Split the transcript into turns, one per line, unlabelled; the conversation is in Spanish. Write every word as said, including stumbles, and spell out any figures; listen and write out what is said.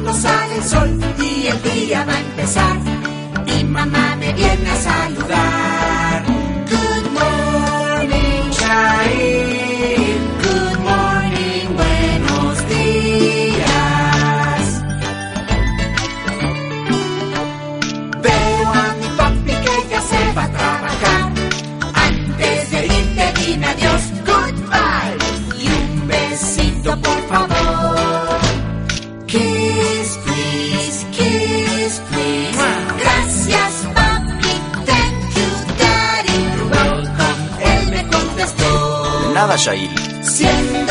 cuando sale el sol y el día va a empezar. Mi mamá me viene a saludar. Good morning, Chair. Good morning, buenos días. Veo a mi papi que ya se va a trabajar. Antes de irte dime adiós, goodbye. Y un besito por favor. Kiss, please, kiss, please. Gracias, papi, thank you, daddy. You're welcome, él me contestó.
De nada, Yair.
Siempre